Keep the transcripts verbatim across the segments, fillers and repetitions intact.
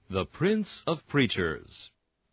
The Prince of Preachers.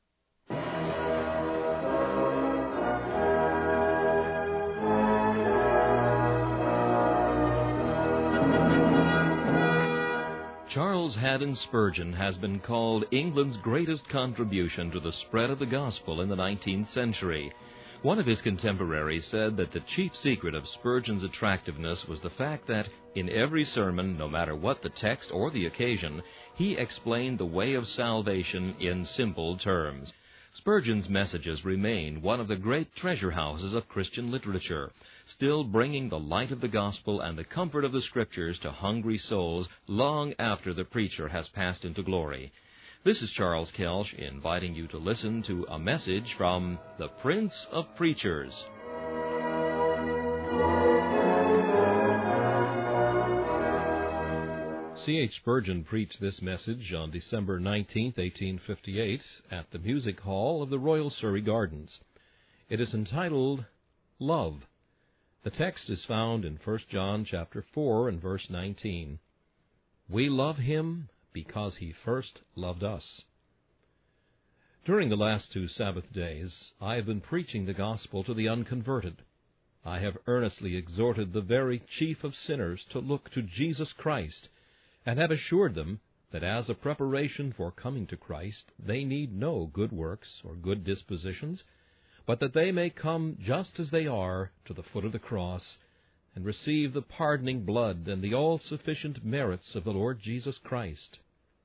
Charles Haddon Spurgeon has been called England's greatest contribution to the spread of the gospel in the nineteenth century. One of his contemporaries said that the chief secret of Spurgeon's attractiveness was the fact that, in every sermon, no matter what the text or the occasion, he explained the way of salvation in simple terms. Spurgeon's messages remain one of the great treasure houses of Christian literature, still bringing the light of the gospel and the comfort of the Scriptures to hungry souls long after the preacher has passed into glory. This is Charles Kelsch inviting you to listen to a message from the Prince of Preachers. C H Spurgeon preached this message on December nineteenth, eighteen fifty-eight, at the Music Hall of the Royal Surrey Gardens. It is entitled, Love. The text is found in First John chapter four and verse nineteen. We love him because he first loved us. During the last two Sabbath days, I have been preaching the gospel to the unconverted. I have earnestly exhorted the very chief of sinners to look to Jesus Christ, and have assured them that as a preparation for coming to Christ, they need no good works or good dispositions, but that they may come just as they are to the foot of the cross, and receive the pardoning blood and the all-sufficient merits of the Lord Jesus Christ.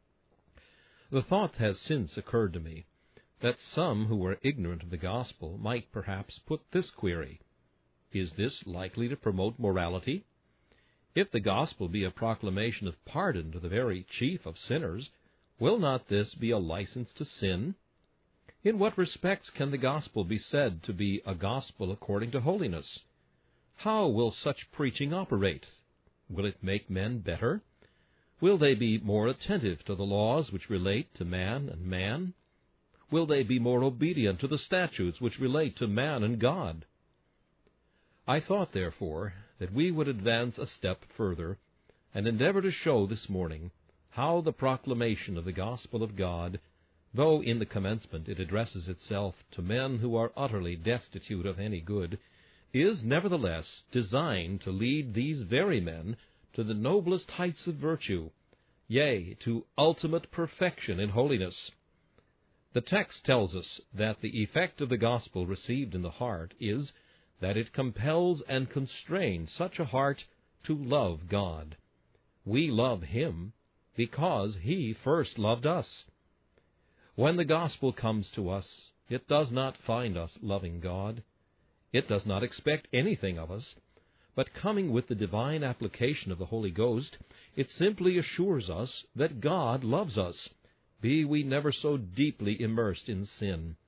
The thought has since occurred to me that some who are ignorant of the gospel might perhaps put this query: is this likely to promote morality? If the gospel be a proclamation of pardon to the very chief of sinners, will not this be a license to sin? In what respects can the gospel be said to be a gospel according to holiness? How will such preaching operate? Will it make men better? Will they be more attentive to the laws which relate to man and man? Will they be more obedient to the statutes which relate to man and God? I thought, therefore, that we would advance a step further and endeavor to show this morning how the proclamation of the gospel of God, though in the commencement it addresses itself to men who are utterly destitute of any good, is nevertheless designed to lead these very men to the noblest heights of virtue, yea, to ultimate perfection in holiness. The text tells us that the effect of the gospel received in the heart is that it compels and constrains such a heart to love God. We love him because he first loved us. When the gospel comes to us, it does not find us loving God. It does not expect anything of us, but coming with the divine application of the Holy Ghost, it simply assures us that God loves us, be we never so deeply immersed in sin.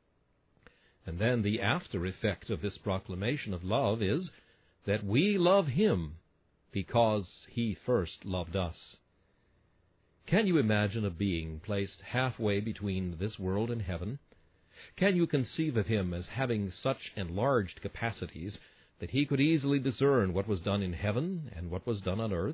And then the after effect of this proclamation of love is that we love him because he first loved us. Can you imagine a being placed halfway between this world and heaven? Can you conceive of him as having such enlarged capacities that he could easily discern what was done in heaven and what was done on earth?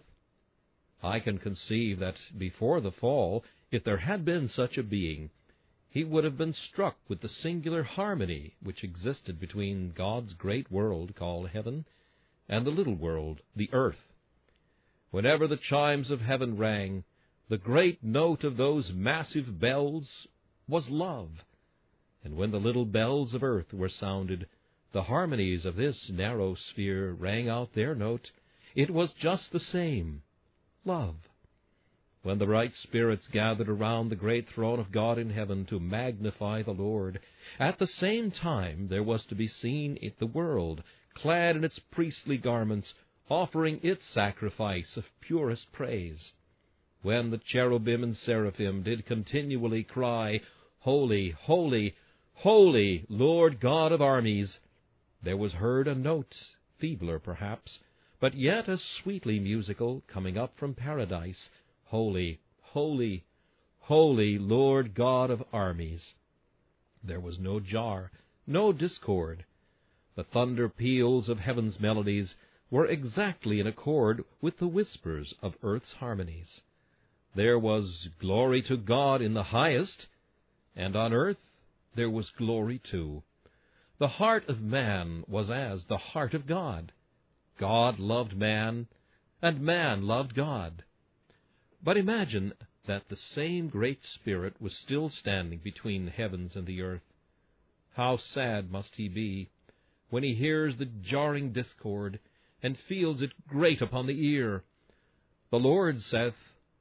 I can conceive that before the fall, if there had been such a being, he would have been struck with the singular harmony which existed between God's great world called heaven and the little world, the earth. Whenever the chimes of heaven rang, the great note of those massive bells was love, and when the little bells of earth were sounded, the harmonies of this narrow sphere rang out their note. It was just the same, love. When the right spirits gathered around the great throne of God in heaven to magnify the Lord, at the same time there was to be seen in the world, clad in its priestly garments, offering its sacrifice of purest praise. When the cherubim and seraphim did continually cry, Holy, holy, holy, Lord God of armies, there was heard a note, feebler perhaps, but yet as sweetly musical, coming up from paradise, Holy, holy, holy, Lord God of armies. There was no jar, no discord. The thunder peals of heaven's melodies were exactly in accord with the whispers of earth's harmonies. there was glory to God in the highest, and on earth there was glory too. The heart of man was as the heart of God. God loved man, and man loved God. But imagine that the same great Spirit was still standing between the heavens and the earth. How sad must he be when he hears the jarring discord, and feels it grate upon the ear. The Lord saith,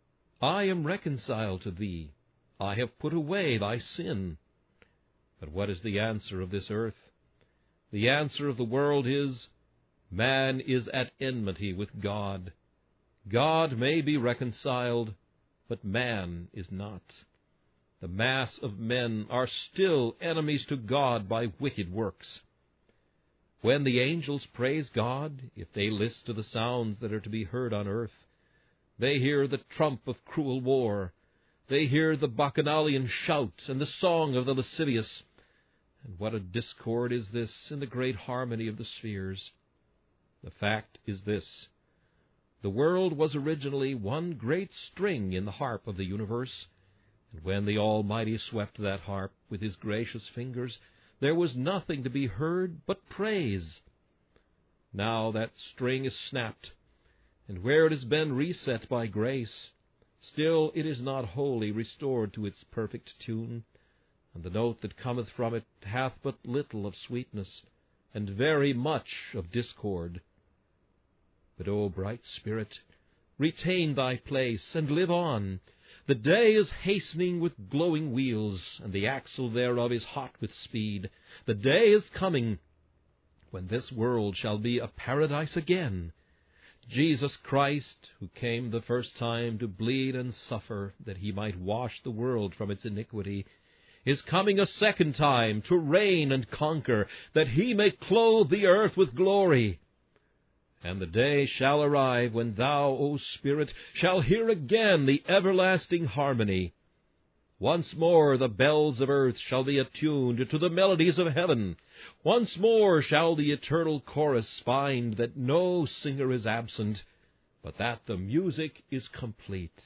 I am reconciled to thee, I have put away thy sin. But what is the answer of this earth? The answer of the world is, man is at enmity with God. God may be reconciled, but man is not. The mass of men are still enemies to God by wicked works. When the angels praise God, if they list to the sounds that are to be heard on earth, they hear the trump of cruel war, they hear the bacchanalian shout and the song of the lascivious. And what a discord is this in the great harmony of the spheres! The fact is this: the world was originally one great string in the harp of the universe, and when the Almighty swept that harp with his gracious fingers, there was nothing to be heard but praise. Now that string is snapped, and where it has been reset by grace, still it is not wholly restored to its perfect tune, and the note that cometh from it hath but little of sweetness, and very much of discord. But, O bright Spirit, retain thy place, and live on. The day is hastening with glowing wheels, and the axle thereof is hot with speed. The day is coming when this world shall be a paradise again. Jesus Christ, who came the first time to bleed and suffer that he might wash the world from its iniquity, is coming a second time to reign and conquer, that he may clothe the earth with glory. And the day shall arrive when thou, O Spirit, shall hear again the everlasting harmony. Once more the bells of earth shall be attuned to the melodies of heaven. Once more shall the eternal chorus find that no singer is absent, but that the music is complete.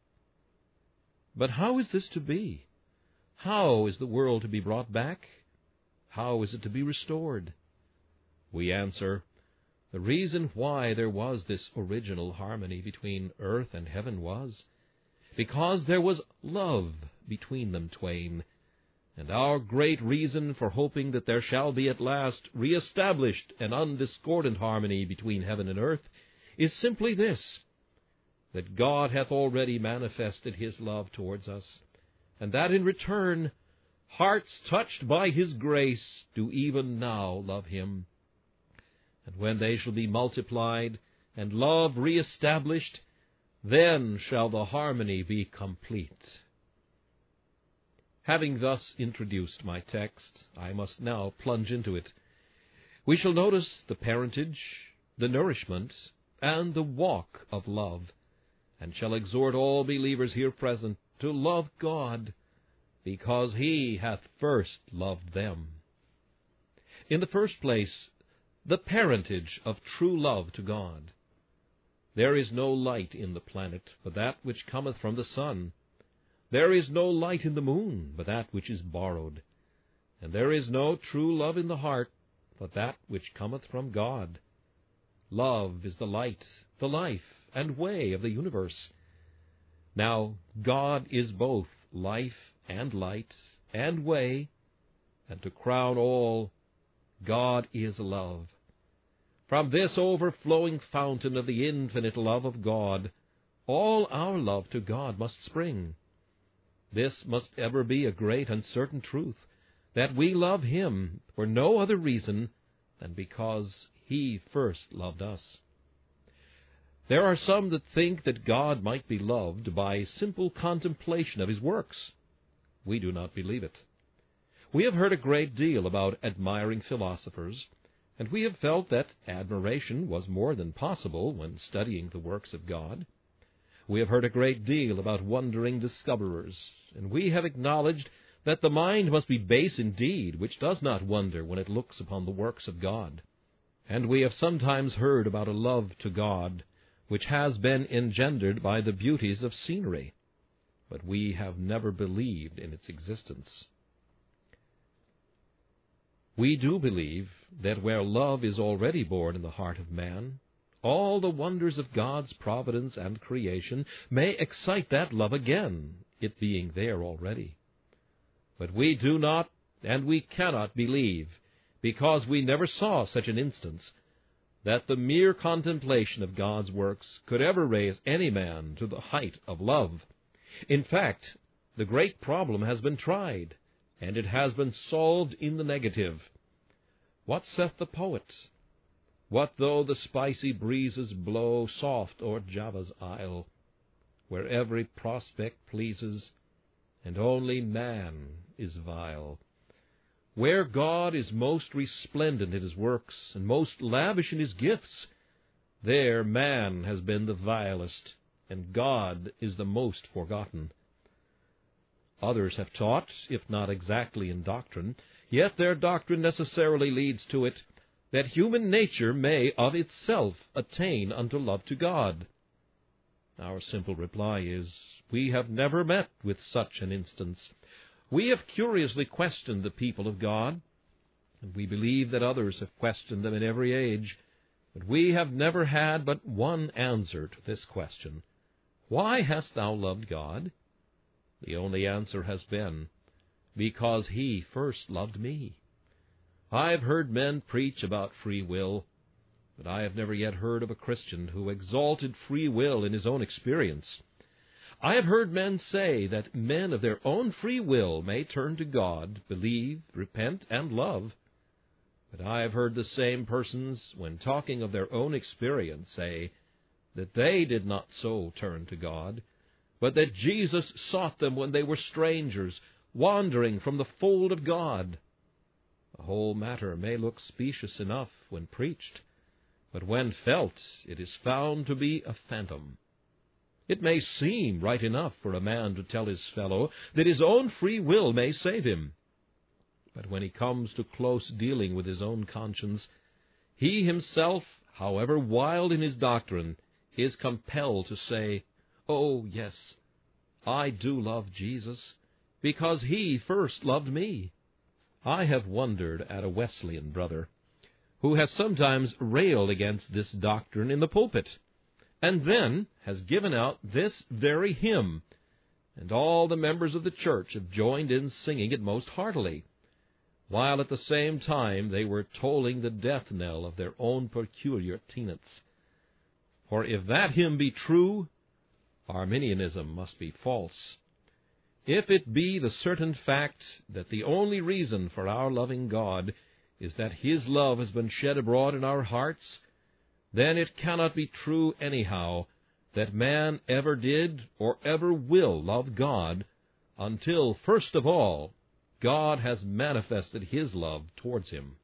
But how is this to be? How is the world to be brought back? How is it to be restored? We answer, the reason why there was this original harmony between earth and heaven was because there was love between them twain, and our great reason for hoping that there shall be at last re-established an undiscordant harmony between heaven and earth is simply this, that God hath already manifested his love towards us, and that in return hearts touched by his grace do even now love him. And when they shall be multiplied, and love re-established, then shall the harmony be complete. Having thus introduced my text, I must now plunge into it. We shall notice the parentage, the nourishment, and the walk of love, and shall exhort all believers here present to love God, because he hath first loved them. In the first place, the parentage of true love to God. There is no light in the planet but that which cometh from the sun. There is no light in the moon but that which is borrowed. And there is no true love in the heart but that which cometh from God. Love is the light, the life, and way of the universe. Now, God is both life and light and way, and to crown all, God is love. From this overflowing fountain of the infinite love of God, all our love to God must spring. This must ever be a great and certain truth, that we love him for no other reason than because he first loved us. There are some that think that God might be loved by simple contemplation of his works. We do not believe it. We have heard a great deal about admiring philosophers, and we have felt that admiration was more than possible when studying the works of God. We have heard a great deal about wondering discoverers, and we have acknowledged that the mind must be base indeed which does not wonder when it looks upon the works of God. And we have sometimes heard about a love to God which has been engendered by the beauties of scenery. but we have never believed in its existence. We do believe that where love is already born in the heart of man, all the wonders of God's providence and creation may excite that love again, it being there already. But we do not and we cannot believe, because we never saw such an instance, that the mere contemplation of God's works could ever raise any man to the height of love. In fact, the great problem has been tried, and it has been solved in the negative. What saith the poet? What though the spicy breezes blow soft o'er Java's isle, where every prospect pleases, and only man is vile? Where God is most resplendent in his works, and most lavish in his gifts, there man has been the vilest, and God is the most forgotten. Others have taught, if not exactly in doctrine, yet their doctrine necessarily leads to it, that human nature may of itself attain unto love to God. Our simple reply is, we have never met with such an instance. We have curiously questioned the people of God, and we believe that others have questioned them in every age, but we have never had but one answer to this question. Why hast thou loved God? The only answer has been, because he first loved me. I have heard men preach about free will, but I have never yet heard of a Christian who exalted free will in his own experience. I have heard men say that men of their own free will may turn to God, believe, repent, and love. But I have heard the same persons, when talking of their own experience, say that they did not so turn to God, but that Jesus sought them when they were strangers, wandering from the fold of God. The whole matter may look specious enough when preached, but when felt it is found to be a phantom. It may seem right enough for a man to tell his fellow that his own free will may save him, but when he comes to close dealing with his own conscience, he himself, however wild in his doctrine, is compelled to say, "Oh, yes, I do love Jesus, because he first loved me." I have wondered at a Wesleyan brother, who has sometimes railed against this doctrine in the pulpit, and then has given out this very hymn, and all the members of the church have joined in singing it most heartily, while at the same time they were tolling the death knell of their own peculiar tenets. For if that hymn be true, Arminianism must be false. If it be the certain fact that the only reason for our loving God is that his love has been shed abroad in our hearts, then it cannot be true anyhow that man ever did or ever will love God until, first of all, God has manifested his love towards him.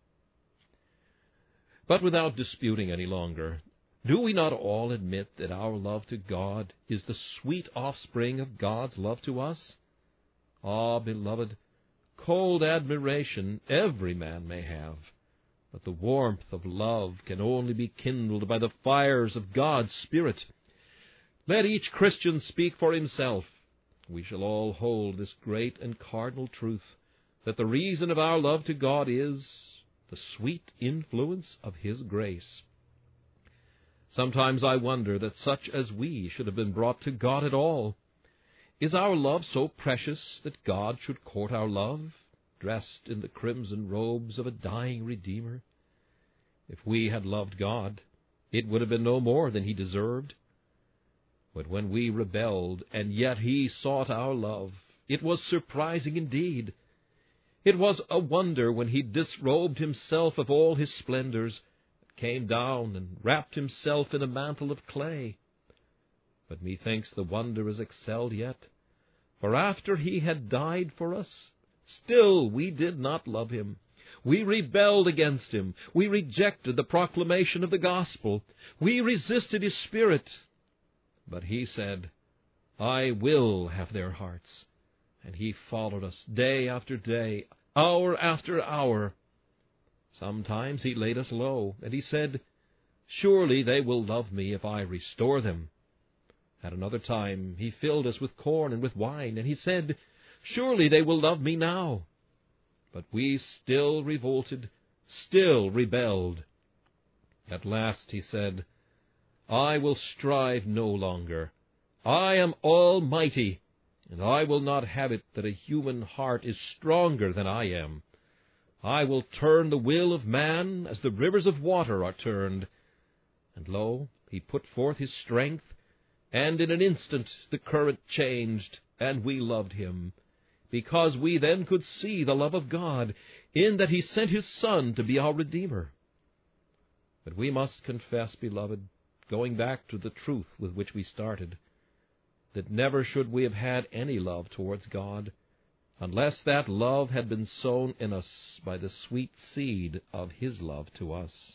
But without disputing any longer, do we not all admit that our love to God is the sweet offspring of God's love to us? Ah, beloved, cold admiration every man may have, but the warmth of love can only be kindled by the fires of God's Spirit. Let each Christian speak for himself. We shall all hold this great and cardinal truth, that the reason of our love to God is the sweet influence of his grace. Sometimes I wonder that such as we should have been brought to God at all. Is our love so precious that God should court our love, dressed in the crimson robes of a dying Redeemer? If we had loved God, it would have been no more than he deserved. But when we rebelled, and yet he sought our love, it was surprising indeed. It was a wonder when he disrobed himself of all his splendors, came down and wrapped himself in a mantle of clay. But methinks the wonder is excelled yet, for after he had died for us, still we did not love him. We rebelled against him. We rejected the proclamation of the gospel. We resisted his Spirit. But he said, "I will have their hearts." And he followed us day after day, hour after hour. Sometimes he laid us low, and he said, "Surely they will love me if I restore them." At another time he filled us with corn and with wine, and he said, Surely they will love me now. But we still revolted, still rebelled. At last he said, I will strive no longer. I am almighty, and I will not have it that a human heart is stronger than I am. I will turn the will of man as the rivers of water are turned. And lo, he put forth his strength, and in an instant the current changed, and we loved him, because we then could see the love of God, in that he sent his Son to be our Redeemer. But we must confess, beloved, going back to the truth with which we started, that never should we have had any love towards God, unless that love had been sown in us by the sweet seed of his love to us.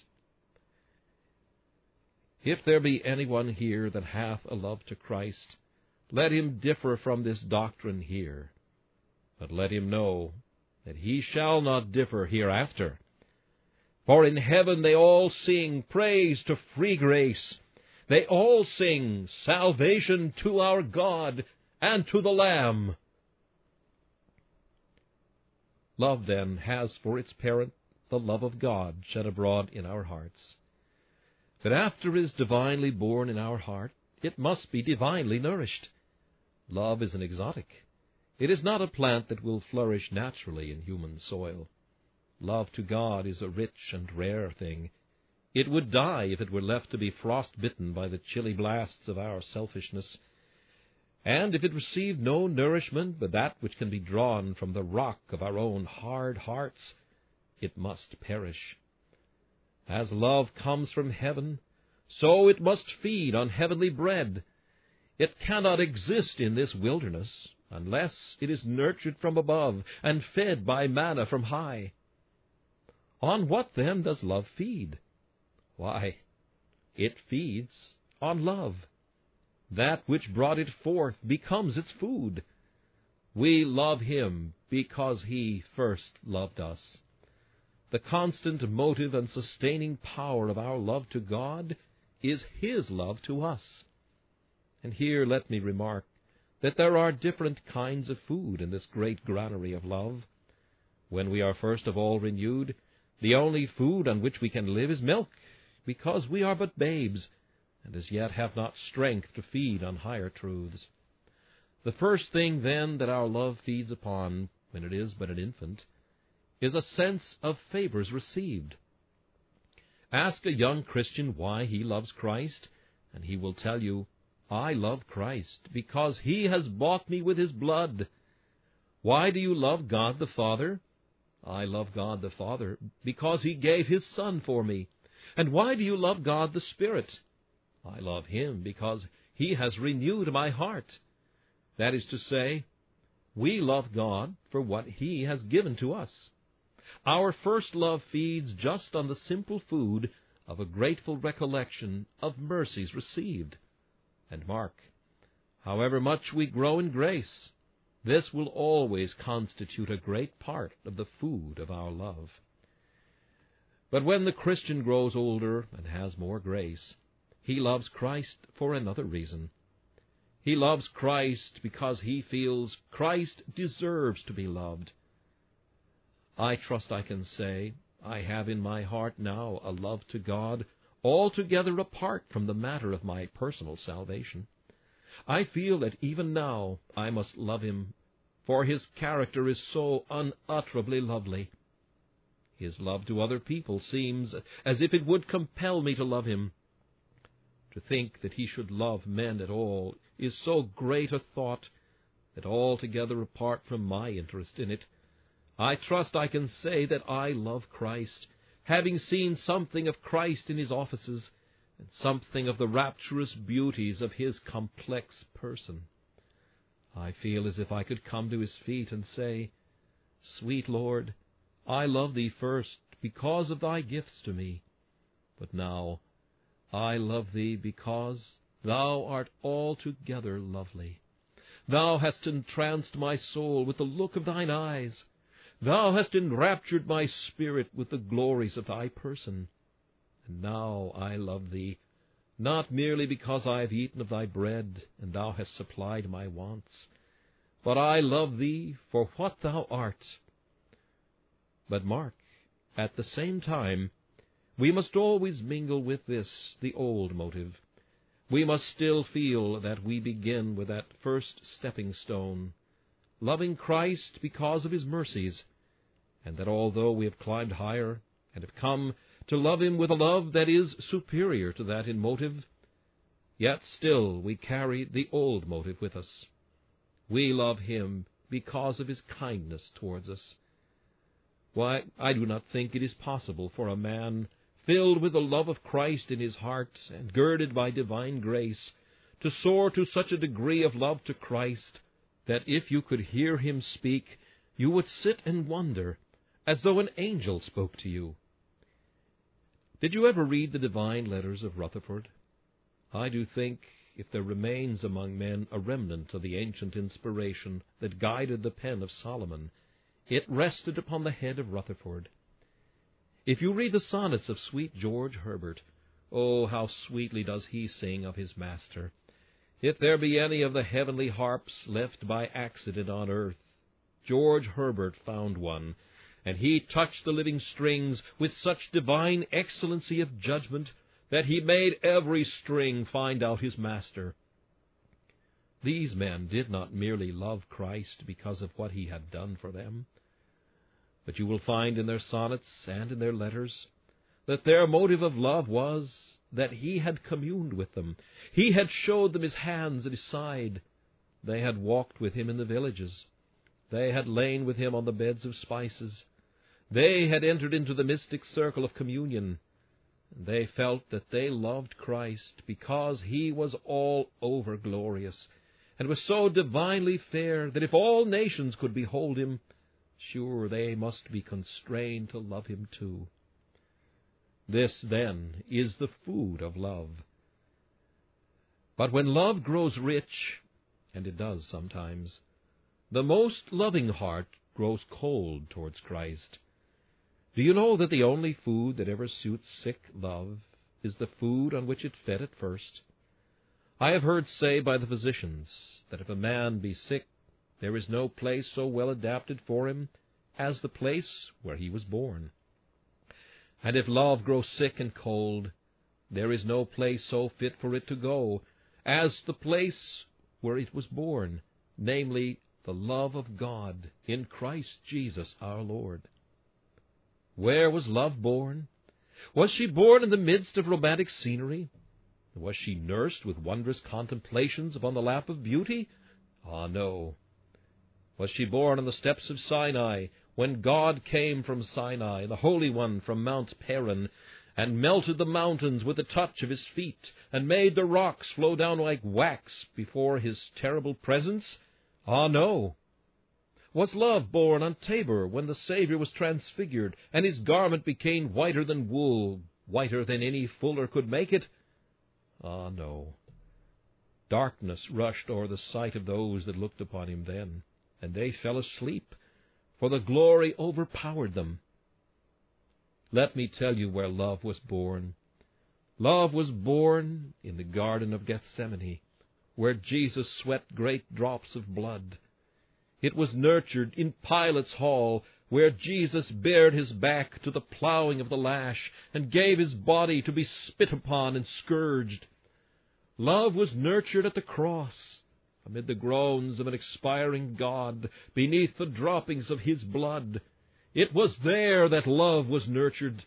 If there be anyone here that hath a love to Christ, let him differ from this doctrine here, but let him know that he shall not differ hereafter. For in heaven they all sing praise to free grace. They all sing salvation to our God and to the Lamb. Love, then, has for its parent the love of God shed abroad in our hearts. But after it is divinely born in our heart, it must be divinely nourished. Love is an exotic. It is not a plant that will flourish naturally in human soil. Love to God is a rich and rare thing. It would die if it were left to be frost-bitten by the chilly blasts of our selfishness. And if it received no nourishment but that which can be drawn from the rock of our own hard hearts, it must perish. As love comes from heaven, so it must feed on heavenly bread. It cannot exist in this wilderness unless it is nurtured from above and fed by manna from high. On what, then, does love feed? Why, it feeds on love. That which brought it forth becomes its food. We love him because he first loved us. The constant motive and sustaining power of our love to God is his love to us. And here let me remark that there are different kinds of food in this great granary of love. When we are first of all renewed, the only food on which we can live is milk, because we are but babes, and as yet have not strength to feed on higher truths. The first thing, then, that our love feeds upon, when it is but an infant, is a sense of favors received. Ask a young Christian why he loves Christ, and he will tell you, I love Christ because he has bought me with his blood. Why do you love God the Father? I love God the Father because he gave his Son for me. And why do you love God the Spirit? I love him because he has renewed my heart. That is to say, we love God for what he has given to us. Our first love feeds just on the simple food of a grateful recollection of mercies received. And mark, however much we grow in grace, this will always constitute a great part of the food of our love. But when the Christian grows older and has more grace, he loves Christ for another reason. He loves Christ because he feels Christ deserves to be loved. I trust I can say I have in my heart now a love to God altogether apart from the matter of my personal salvation. I feel that even now I must love him, for his character is so unutterably lovely. His love to other people seems as if it would compel me to love him. To think that he should love men at all is so great a thought that altogether apart from my interest in it, I trust I can say that I love Christ, having seen something of Christ in his offices, and something of the rapturous beauties of his complex person. I feel as if I could come to his feet and say, Sweet Lord, I love thee first because of thy gifts to me, but now I love thee because thou art altogether lovely. Thou hast entranced my soul with the look of thine eyes. Thou hast enraptured my spirit with the glories of thy person. And now I love thee not merely because I have eaten of thy bread, and thou hast supplied my wants, but I love thee for what thou art. But mark, at the same time, we must always mingle with this the old motive. We must still feel that we begin with that first stepping stone, loving Christ because of his mercies, and that although we have climbed higher and have come to love him with a love that is superior to that in motive, yet still we carry the old motive with us. We love him because of his kindness towards us. Why, I do not think it is possible for a man filled with the love of Christ in his heart and girded by divine grace to soar to such a degree of love to Christ that if you could hear him speak, you would sit and wonder, as though an angel spoke to you. Did you ever read the divine letters of Rutherford? I do think, if there remains among men a remnant of the ancient inspiration that guided the pen of Solomon, it rested upon the head of Rutherford. If you read the sonnets of sweet George Herbert, oh, how sweetly does he sing of his master! If there be any of the heavenly harps left by accident on earth, George Herbert found one, and he touched the living strings with such divine excellency of judgment that he made every string find out his master. These men did not merely love Christ because of what he had done for them, but you will find in their sonnets and in their letters that their motive of love was that he had communed with them. He had showed them his hands and his side. They had walked with him in the villages. They had lain with him on the beds of spices. They had entered into the mystic circle of communion. They felt that they loved Christ because he was all over glorious, and was so divinely fair that if all nations could behold him, sure they must be constrained to love him too. This, then, is the food of love. But when love grows rich, and it does sometimes, the most loving heart grows cold towards Christ. Do you know that the only food that ever suits sick love is the food on which it fed at first? I have heard say by the physicians that if a man be sick, there is no place so well adapted for him as the place where he was born. And if love grow sick and cold, there is no place so fit for it to go as the place where it was born, namely, the love of God in Christ Jesus our Lord. Where was love born? Was she born in the midst of romantic scenery? Was she nursed with wondrous contemplations upon the lap of beauty? Ah, no. Was she born on the steps of Sinai, when God came from Sinai, the Holy One from Mount Paran, and melted the mountains with the touch of his feet, and made the rocks flow down like wax before his terrible presence? Ah, no. Was love born on Tabor, when the Savior was transfigured, and his garment became whiter than wool, whiter than any fuller could make it? Ah, no. Darkness rushed o'er the sight of those that looked upon him then, and they fell asleep, for the glory overpowered them. Let me tell you where love was born. Love was born in the Garden of Gethsemane, where Jesus sweat great drops of blood. It was nurtured in Pilate's hall, where Jesus bared his back to the plowing of the lash, and gave his body to be spit upon and scourged. Love was nurtured at the cross, amid the groans of an expiring God, beneath the droppings of his blood. It was there that love was nurtured.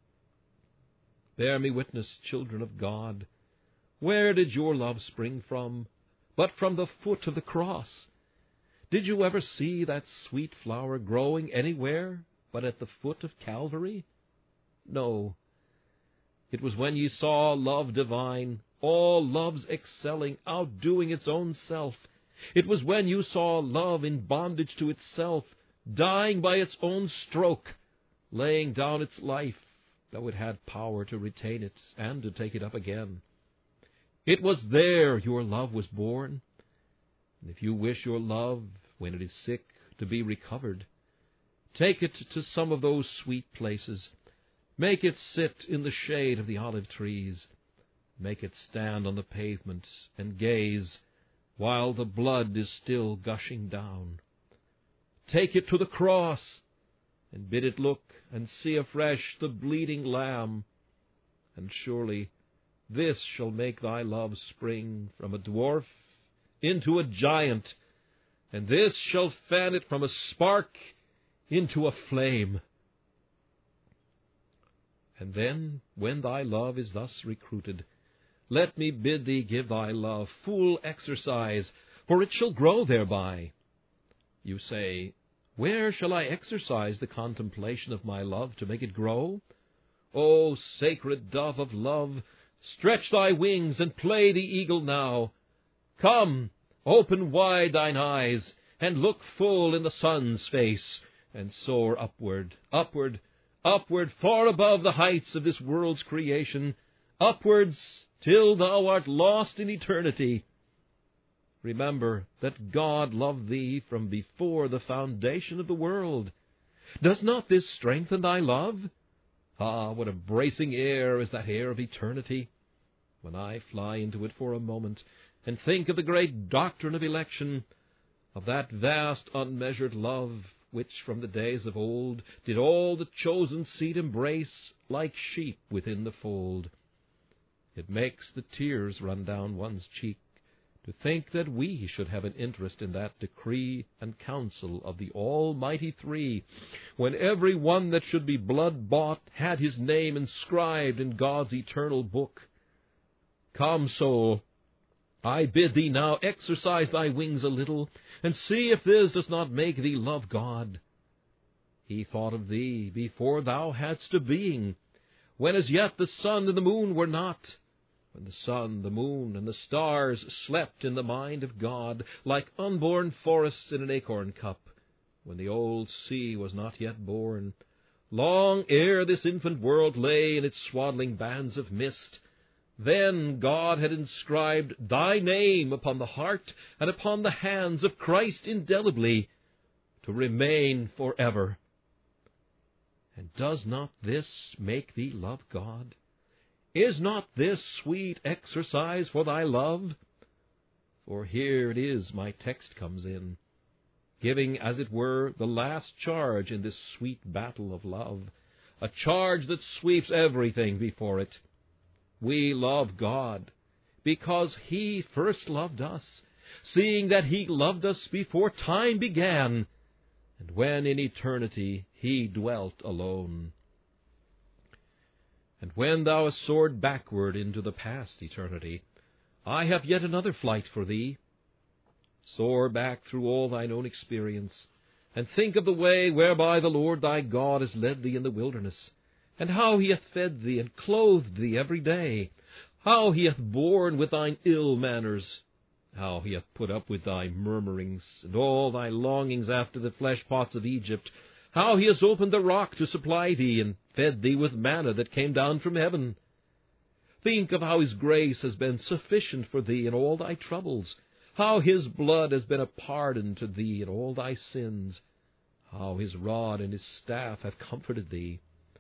Bear me witness, children of God. Where did your love spring from, but from the foot of the cross? Did you ever see that sweet flower growing anywhere but at the foot of Calvary? No. It was when ye saw love divine, all love's excelling, outdoing its own self. It was when you saw love in bondage to itself, dying by its own stroke, laying down its life, though it had power to retain it and to take it up again. It was there your love was born. And if you wish your love, when it is sick, to be recovered, take it to some of those sweet places. Make it sit in the shade of the olive trees. Make it stand on the pavement and gaze while the blood is still gushing down. Take it to the cross and bid it look and see afresh the bleeding Lamb, and surely this shall make thy love spring from a dwarf into a giant, and this shall fan it from a spark into a flame. And then, when thy love is thus recruited, let me bid thee give thy love full exercise, for it shall grow thereby. You say, where shall I exercise the contemplation of my love to make it grow? O sacred dove of love, stretch thy wings and play the eagle now. Come, open wide thine eyes, and look full in the sun's face, and soar upward, upward, upward, far above the heights of this world's creation, upwards till thou art lost in eternity. Remember that God loved thee from before the foundation of the world. Does not this strengthen thy love? Ah, what a bracing air is that air of eternity! When I fly into it for a moment, and think of the great doctrine of election, of that vast unmeasured love, which from the days of old did all the chosen seed embrace, like sheep within the fold, it makes the tears run down one's cheek, to think that we should have an interest in that decree and counsel of the Almighty Three, when every one that should be blood-bought had his name inscribed in God's eternal book. Come, soul, I bid thee now exercise thy wings a little, and see if this does not make thee love God. He thought of thee before thou hadst a being, when as yet the sun and the moon were not, when the sun, the moon, and the stars slept in the mind of God, like unborn forests in an acorn cup, when the old sea was not yet born, long ere this infant world lay in its swaddling bands of mist. Then God had inscribed thy name upon the heart and upon the hands of Christ indelibly, to remain forever. And does not this make thee love God? Is not this sweet exercise for thy love? For here it is my text comes in, giving, as it were, the last charge in this sweet battle of love, a charge that sweeps everything before it. We love God because He first loved us, seeing that He loved us before time began, and when in eternity He dwelt alone. And when thou hast soared backward into the past eternity, I have yet another flight for thee. Soar back through all thine own experience, and think of the way whereby the Lord thy God has led thee in the wilderness, and how He hath fed thee and clothed thee every day, how He hath borne with thine ill manners, how He hath put up with thy murmurings, and all thy longings after the flesh pots of Egypt, how He has opened the rock to supply thee, and fed thee with manna that came down from heaven. Think of how His grace has been sufficient for thee in all thy troubles, how His blood has been a pardon to thee in all thy sins, how His rod and His staff have comforted thee.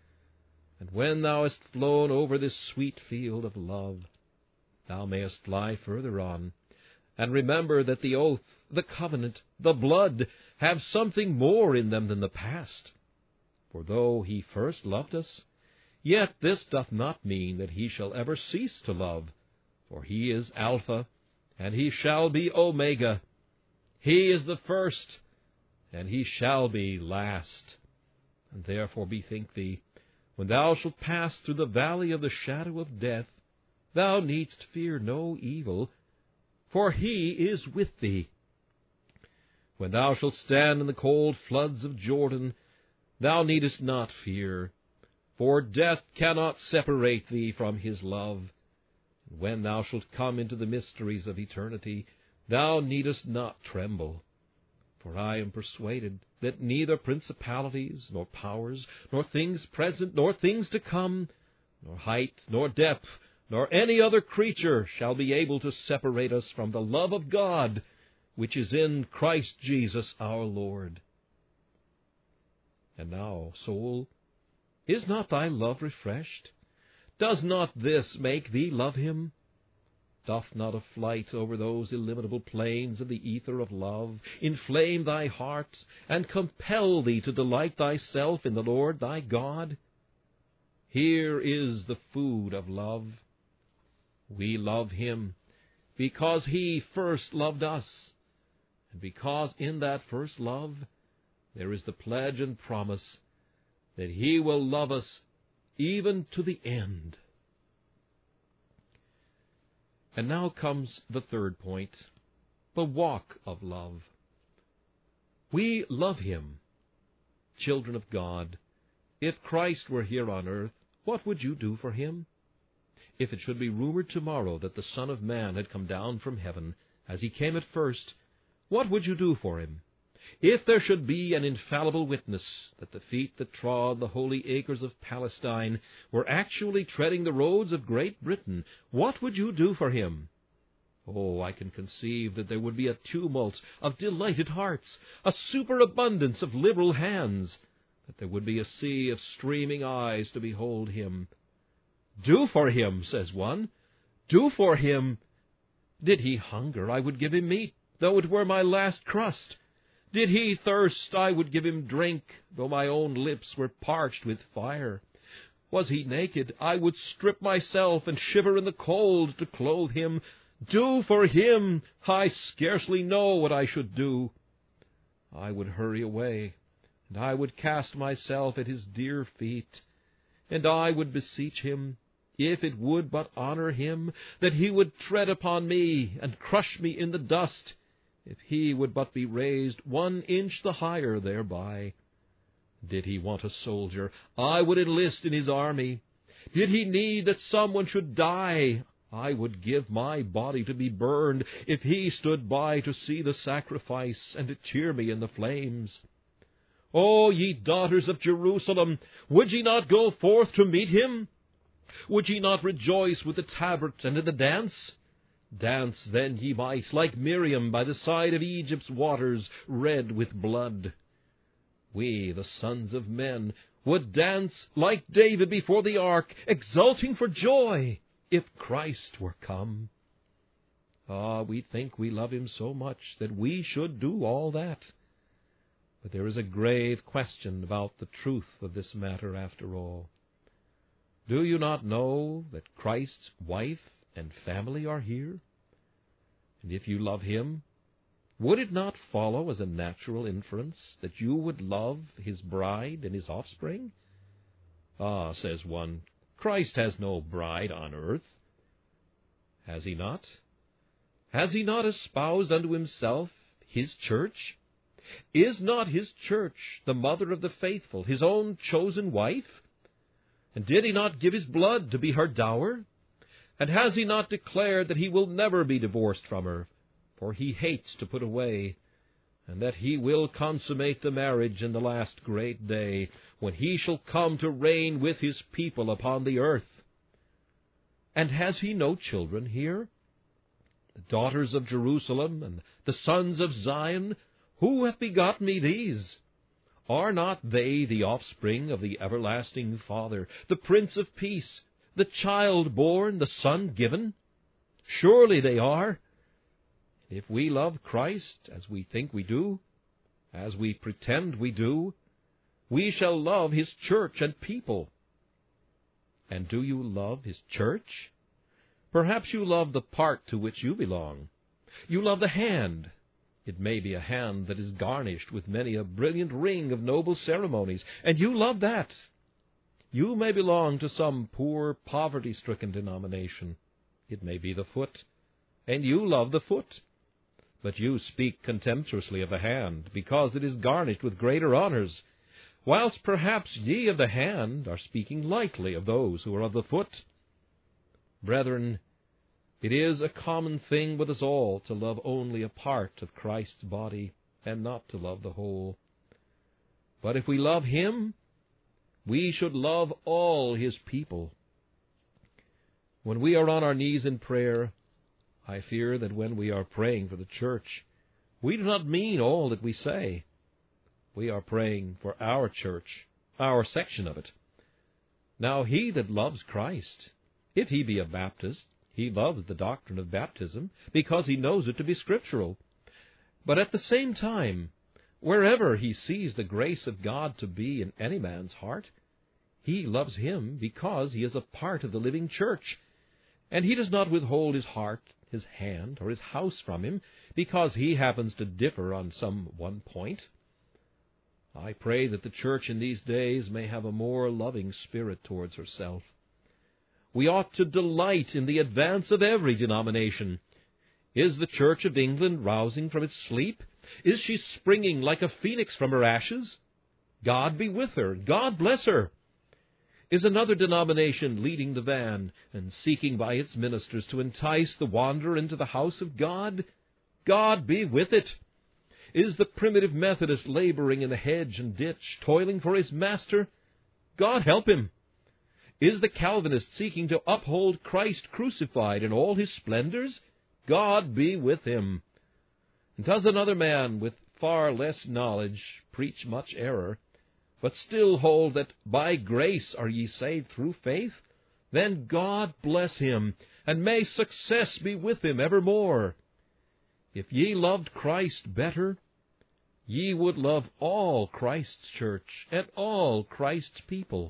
And when thou hast flown over this sweet field of love, thou mayest fly further on, and remember that the oath, the covenant, the blood, have something more in them than the past. For though He first loved us, yet this doth not mean that He shall ever cease to love, for He is Alpha, and He shall be Omega. He is the first, and He shall be last. And therefore bethink thee, when thou shalt pass through the valley of the shadow of death, thou needst fear no evil, for He is with thee. When thou shalt stand in the cold floods of Jordan, thou needest not fear, for death cannot separate thee from His love. And when thou shalt come into the mysteries of eternity, thou needest not tremble. For I am persuaded that neither principalities, nor powers, nor things present, nor things to come, nor height, nor depth, nor any other creature shall be able to separate us from the love of God, which is in Christ Jesus our Lord. And now, soul, is not thy love refreshed? Does not this make thee love him? Doth not a flight over those illimitable plains of the ether of love inflame thy heart, and compel thee to delight thyself in the Lord thy God? Here is the food of love. We love him because he first loved us, and because in that first love there is the pledge and promise that he will love us even to the end. And now comes the third point, the walk of love. We love him. Children of God, if Christ were here on earth, what would you do for him? If it should be rumored tomorrow that the Son of Man had come down from heaven, as he came at first, what would you do for him? If there should be an infallible witness that the feet that trod the holy acres of Palestine were actually treading the roads of Great Britain, what would you do for him? Oh, I can conceive that there would be a tumult of delighted hearts, a superabundance of liberal hands, that there would be a sea of streaming eyes to behold him. Do for him, says one. Do for him. Did he hunger, I would give him meat, though it were my last crust. Did he thirst, I would give him drink, though my own lips were parched with fire. Was he naked, I would strip myself and shiver in the cold to clothe him. Do for him, I scarcely know what I should do. I would hurry away, and I would cast myself at his dear feet, and I would beseech him, if it would but honor him, that he would tread upon me and crush me in the dust, if he would but be raised one inch the higher thereby. Did he want a soldier, I would enlist in his army. Did he need that someone should die, I would give my body to be burned, if he stood by to see the sacrifice and to cheer me in the flames. O ye daughters of Jerusalem, would ye not go forth to meet him? Would ye not rejoice with the tabret and in the dance? Dance then ye might, like Miriam by the side of Egypt's waters, red with blood. We, the sons of men, would dance like David before the ark, exulting for joy, if Christ were come. Ah, we think we love him so much that we should do all that. But there is a grave question about the truth of this matter after all. Do you not know that Christ's wife and family are here? And if you love him, would it not follow as a natural inference that you would love his bride and his offspring? Ah, says one, Christ has no bride on earth. Has he not? Has he not espoused unto himself his church? Is not his church the mother of the faithful, his own chosen wife? And did he not give his blood to be her dower? And has he not declared that he will never be divorced from her, for he hates to put away, and that he will consummate the marriage in the last great day, when he shall come to reign with his people upon the earth? And has he no children here? The daughters of Jerusalem and the sons of Zion, who hath begotten me these? Are not they the offspring of the everlasting Father, the Prince of Peace, the child born, the Son given? Surely they are. If we love Christ as we think we do, as we pretend we do, we shall love his church and people. And do you love his church? Perhaps you love the part to which you belong. You love the hand. It may be a hand that is garnished with many a brilliant ring of noble ceremonies, and you love that. You may belong to some poor, poverty-stricken denomination. It may be the foot, and you love the foot. But you speak contemptuously of the hand, because it is garnished with greater honors, whilst perhaps ye of the hand are speaking lightly of those who are of the foot. Brethren, it is a common thing with us all to love only a part of Christ's body, and not to love the whole. But if we love him, we should love all his people. When we are on our knees in prayer, I fear that when we are praying for the church, we do not mean all that we say. We are praying for our church, our section of it. Now he that loves Christ, if he be a Baptist, he loves the doctrine of baptism, because he knows it to be scriptural. But at the same time, wherever he sees the grace of God to be in any man's heart, he loves him because he is a part of the living church, and he does not withhold his heart, his hand, or his house from him, because he happens to differ on some one point. I pray that the church in these days may have a more loving spirit towards herself. We ought to delight in the advance of every denomination. Is the Church of England rousing from its sleep? Is she springing like a phoenix from her ashes? God be with her. God bless her. Is another denomination leading the van and seeking by its ministers to entice the wanderer into the house of God? God be with it. Is the primitive Methodist laboring in the hedge and ditch, toiling for his master? God help him. Is the Calvinist seeking to uphold Christ crucified in all his splendors? God be with him. Does another man with far less knowledge preach much error, but still hold that by grace are ye saved through faith? Then God bless him, and may success be with him evermore. If ye loved Christ better, ye would love all Christ's church and all Christ's people.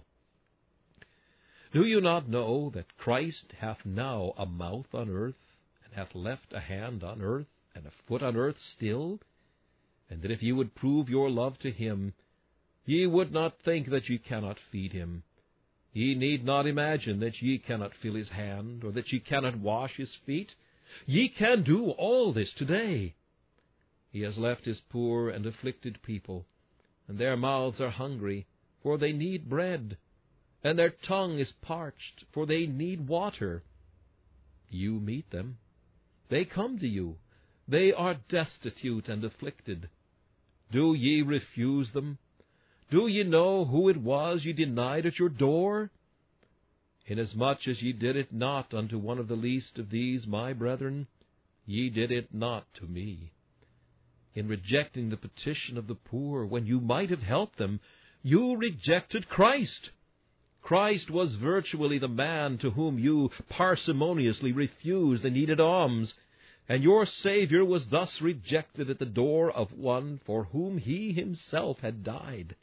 Do you not know that Christ hath now a mouth on earth, and hath left a hand on earth, and a foot on earth still? And that if ye would prove your love to him, ye would not think that ye cannot feed him. Ye need not imagine that ye cannot feel his hand, or that ye cannot wash his feet. Ye can do all this today. He has left his poor and afflicted people, and their mouths are hungry, for they need bread, and their tongue is parched, for they need water. You meet them. They come to you. They are destitute and afflicted. Do ye refuse them? Do ye know who it was ye denied at your door? Inasmuch as ye did it not unto one of the least of these my brethren, ye did it not to me. In rejecting the petition of the poor, when you might have helped them, you rejected Christ. Christ was virtually the man to whom you parsimoniously refused the needed alms, and your Savior was thus rejected at the door of one for whom he himself had died.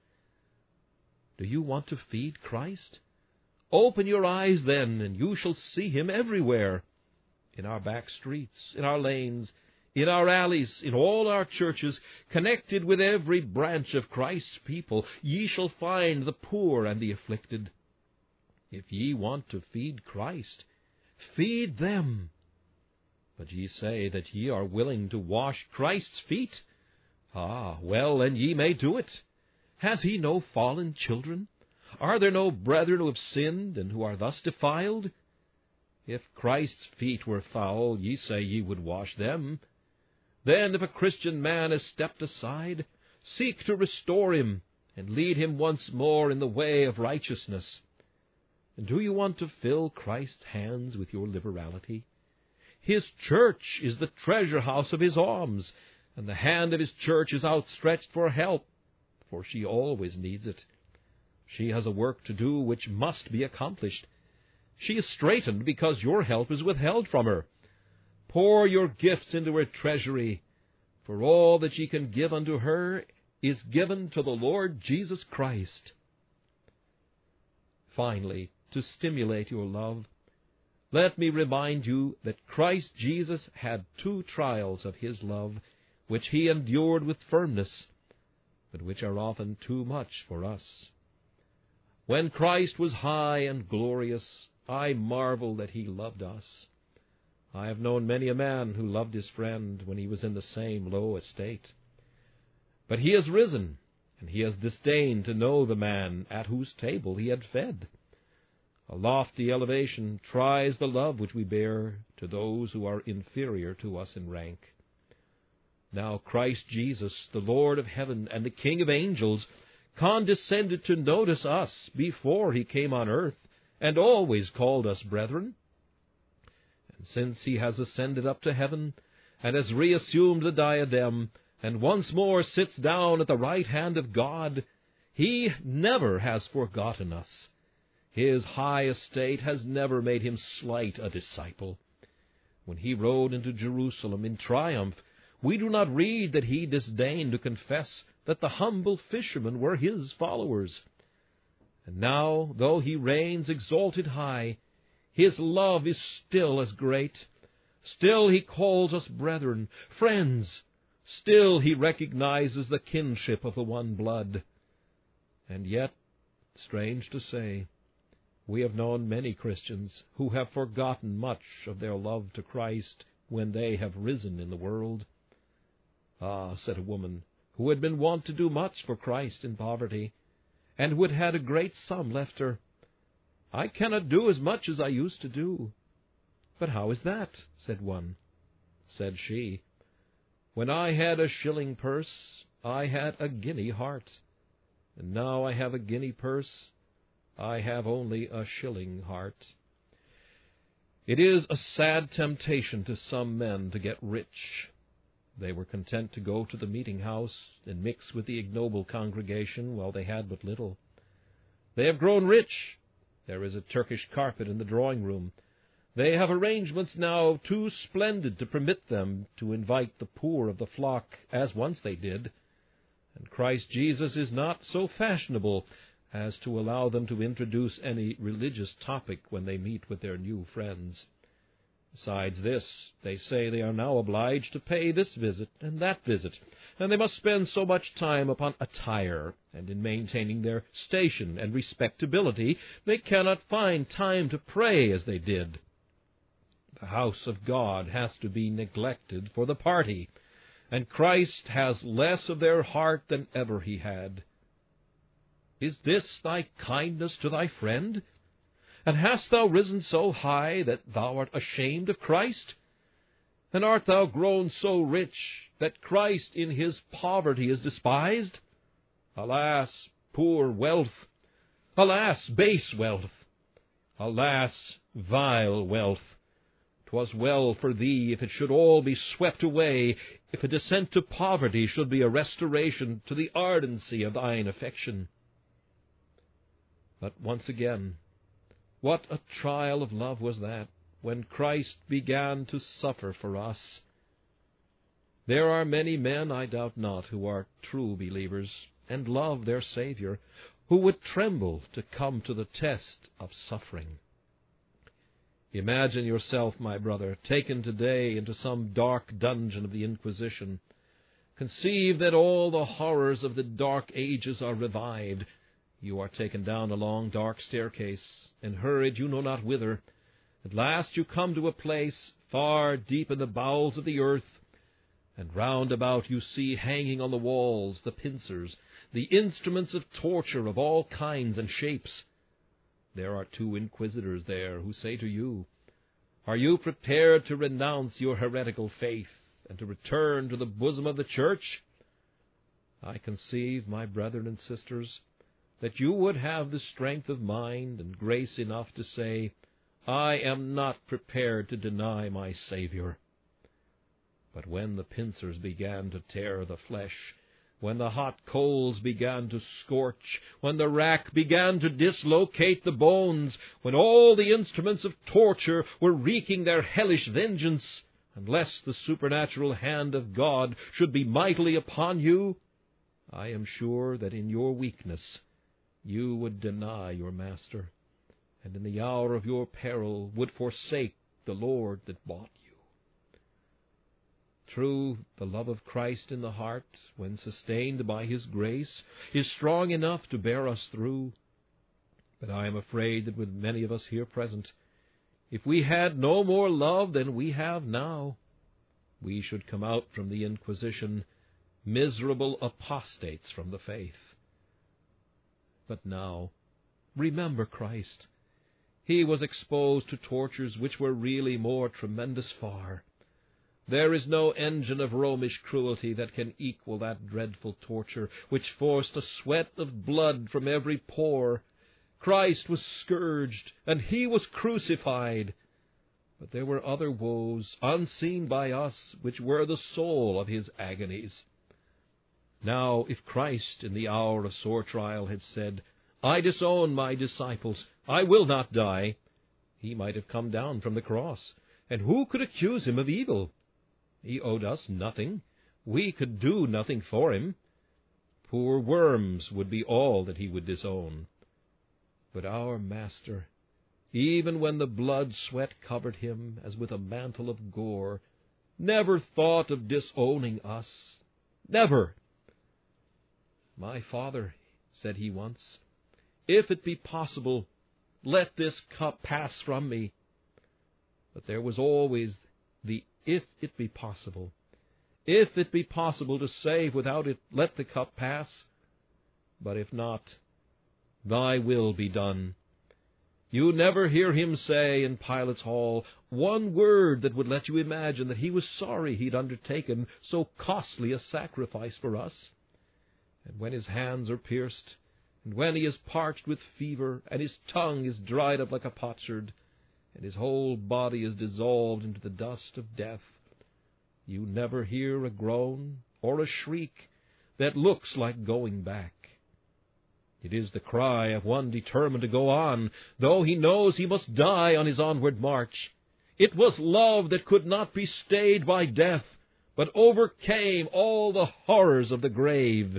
Do you want to feed Christ? Open your eyes then, and you shall see him everywhere, in our back streets, in our lanes, in our alleys, in all our churches, connected with every branch of Christ's people. Ye shall find the poor and the afflicted. If ye want to feed Christ, feed them. But ye say that ye are willing to wash Christ's feet. Ah, well, and ye may do it. Has he no fallen children? Are there no brethren who have sinned, and who are thus defiled? If Christ's feet were foul, ye say ye would wash them. Then if a Christian man has stepped aside, seek to restore him, and lead him once more in the way of righteousness. And do you want to fill Christ's hands with your liberality? His church is the treasure house of his alms, and the hand of his church is outstretched for help, for she always needs it. She has a work to do which must be accomplished. She is straitened because your help is withheld from her. Pour your gifts into her treasury, for all that ye can give unto her is given to the Lord Jesus Christ. Finally, to stimulate your love, let me remind you that Christ Jesus had two trials of his love, which he endured with firmness, but which are often too much for us. When Christ was high and glorious, I marvel that he loved us. I have known many a man who loved his friend when he was in the same low estate. But he has risen, and he has disdained to know the man at whose table he had fed. A lofty elevation tries the love which we bear to those who are inferior to us in rank. Now Christ Jesus, the Lord of heaven and the King of angels, condescended to notice us before he came on earth, and always called us brethren. And since he has ascended up to heaven, and has reassumed the diadem, and once more sits down at the right hand of God, he never has forgotten us. His high estate has never made him slight a disciple. When he rode into Jerusalem in triumph, we do not read that he disdained to confess that the humble fishermen were his followers. And now, though he reigns exalted high, his love is still as great. Still he calls us brethren, friends. Still he recognizes the kinship of the one blood. And yet, strange to say, we have known many Christians who have forgotten much of their love to Christ when they have risen in the world. Ah, said a woman who had been wont to do much for Christ in poverty, and who had had a great sum left her, I cannot do as much as I used to do. But how is that? Said one. Said she, when I had a shilling purse, I had a guinea heart, and now I have a guinea purse, I have only a shilling heart. It is a sad temptation to some men to get rich. They were content to go to the meeting-house and mix with the ignoble congregation while they had but little. They have grown rich. There is a Turkish carpet in the drawing-room. They have arrangements now too splendid to permit them to invite the poor of the flock, as once they did. And Christ Jesus is not so fashionable as to allow them to introduce any religious topic when they meet with their new friends. Besides this, they say they are now obliged to pay this visit and that visit, and they must spend so much time upon attire, and in maintaining their station and respectability, they cannot find time to pray as they did. The house of God has to be neglected for the party, and Christ has less of their heart than ever he had. Is this thy kindness to thy friend? And hast thou risen so high that thou art ashamed of Christ? And art thou grown so rich that Christ in his poverty is despised? Alas, poor wealth! Alas, base wealth! Alas, vile wealth! 'Twas well for thee if it should all be swept away, if a descent to poverty should be a restoration to the ardency of thine affection. But once again, what a trial of love was that, when Christ began to suffer for us. There are many men, I doubt not, who are true believers, and love their Savior, who would tremble to come to the test of suffering. Imagine yourself, my brother, taken today into some dark dungeon of the Inquisition. Conceive that all the horrors of the Dark Ages are revived. You are taken down a long dark staircase, and hurried you know not whither. At last you come to a place far deep in the bowels of the earth, and round about you see hanging on the walls the pincers, the instruments of torture of all kinds and shapes. There are two inquisitors there who say to you, are you prepared to renounce your heretical faith and to return to the bosom of the Church? I conceive, my brethren and sisters, that you would have the strength of mind and grace enough to say, I am not prepared to deny my Savior. But when the pincers began to tear the flesh, when the hot coals began to scorch, when the rack began to dislocate the bones, when all the instruments of torture were wreaking their hellish vengeance, unless the supernatural hand of God should be mightily upon you, I am sure that in your weakness you would deny your Master, and in the hour of your peril would forsake the Lord that bought you. True, the love of Christ in the heart, when sustained by his grace, is strong enough to bear us through. But I am afraid that with many of us here present, if we had no more love than we have now, we should come out from the Inquisition miserable apostates from the faith. But now, remember Christ. He was exposed to tortures which were really more tremendous far. There is no engine of Romish cruelty that can equal that dreadful torture, which forced a sweat of blood from every pore. Christ was scourged, and he was crucified. But there were other woes, unseen by us, which were the soul of his agonies. Now, if Christ in the hour of sore trial had said, I disown my disciples. I will not die. He might have come down from the cross, and who could accuse him of evil? He owed us nothing. We could do nothing for him. Poor worms would be all that he would disown. But our Master, even when the blood sweat covered him as with a mantle of gore, never thought of disowning us. Never. My Father, said he once, if it be possible, let this cup pass from me. But there was always the if it be possible. If it be possible to save without it, let the cup pass. But if not, thy will be done. You never hear him say in Pilate's hall one word that would let you imagine that he was sorry he'd undertaken so costly a sacrifice for us. And when his hands are pierced, and when he is parched with fever, and his tongue is dried up like a potsherd, and his whole body is dissolved into the dust of death, you never hear a groan or a shriek that looks like going back. It is the cry of one determined to go on, though he knows he must die on his onward march. It was love that could not be stayed by death, but overcame all the horrors of the grave.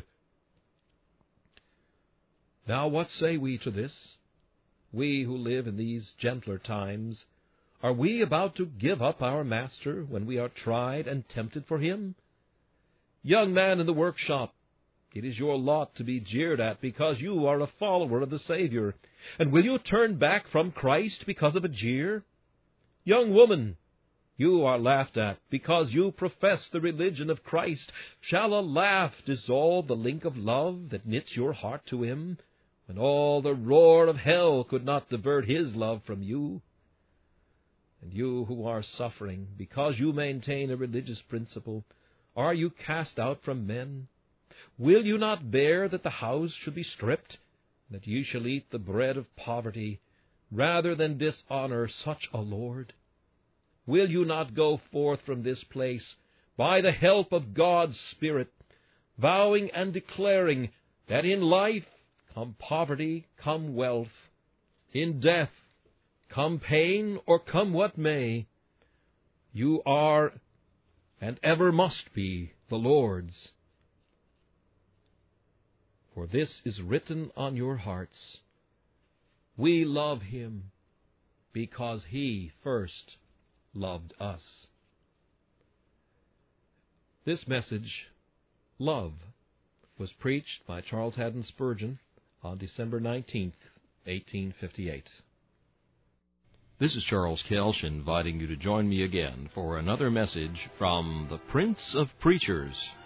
Now what say we to this? We who live in these gentler times, are we about to give up our Master when we are tried and tempted for him? Young man in the workshop, it is your lot to be jeered at because you are a follower of the Savior. And will you turn back from Christ because of a jeer? Young woman, you are laughed at because you profess the religion of Christ. Shall a laugh dissolve the link of love that knits your heart to him, when all the roar of hell could not divert his love from you? And you who are suffering because you maintain a religious principle, are you cast out from men? Will you not bear that the house should be stripped, that ye shall eat the bread of poverty, rather than dishonor such a Lord? Will you not go forth from this place by the help of God's Spirit, vowing and declaring that in life come poverty, come wealth, in death come pain, or come what may, you are and ever must be the Lord's? For this is written on your hearts. We love him because he first loved us. This message, Love, was preached by Charles Haddon Spurgeon on December nineteenth, eighteen fifty-eight. This is Charles Kelsch inviting you to join me again for another message from the Prince of Preachers,